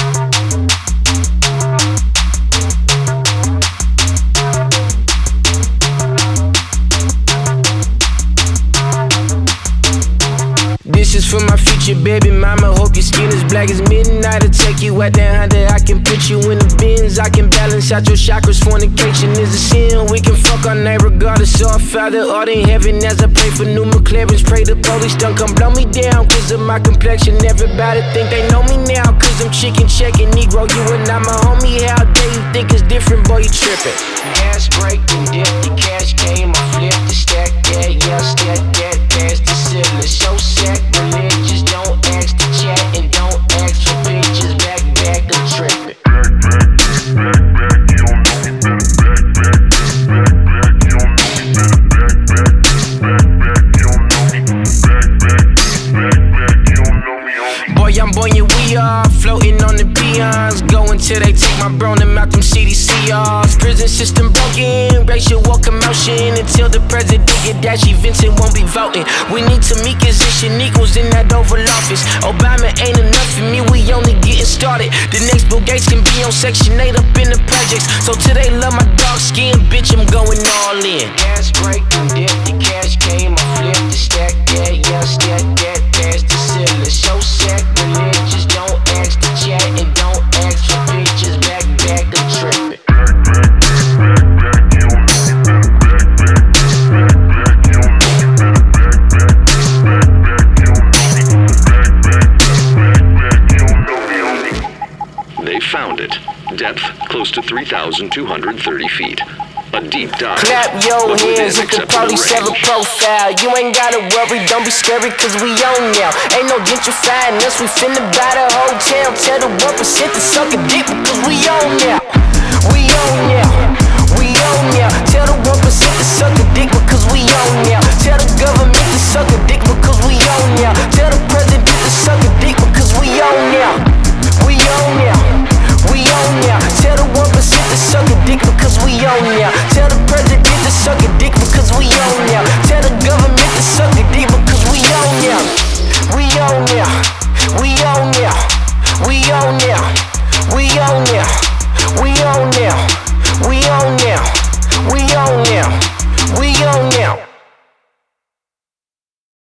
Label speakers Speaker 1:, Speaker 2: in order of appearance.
Speaker 1: This is for my future baby mama. Hope your skin is black as midnight. I'll take you out that Honda. I can put you in the bins. I can balance out your chakras. Fornication is a sin. We can fuck our night regardless of our Father art in heaven. As I pray for new McLarens, pray the police don't come blow me down cause of my complexion. Everybody think they know me now cause I'm chicken checking. Negro, you and I'm a homie. How dare you think it's different? Boy, you tripping. Gas break and dip. The cash came. I flipped the stack. Yeah, stack that. Past the ceiling. So sacrilegious. Don't ask to chat and don't ask for pictures. Back, I'm tripping. Boy, I'm buoyant, we are floating on the peons. Going till they take my bro and out them CDCRs. Prison system broken, racial war commotion. Until the president get dashy, Vincent won't be voting. We need Tamika's and Shaniqua's in that Oval Office. Obama ain't enough for me, we only getting started. The next Bill Gates can be on Section 8 up in the projects. So till they love my dark skin, bitch, I'm going all in. Gas break and dip, the cash came, I flipped the stack. Yeah, stack that, past the ceiling. So sacrilegious, don't ask to chat and don't ask for pictures. Back, I'm tripping.
Speaker 2: They found it. Depth close to 3,230 feet. A deep dive.
Speaker 1: Clap your hands if the police have a profile. You ain't gotta worry, don't be scary cause we on now. Ain't no gentrifying us, we finna buy the hotel. Tell the 1% to suck a dick because we on now. We on now. We on now. Tell the 1% to suck a dick because we on now. Tell the government to suck a dick because we on now. Tell the president to suck a dick because we on now. We on now. We on now. Tell the 1% to suck a dick because we on now. Tell the president to suck a dick because we on now. Tell the government to suck a dick because we on now. We on now.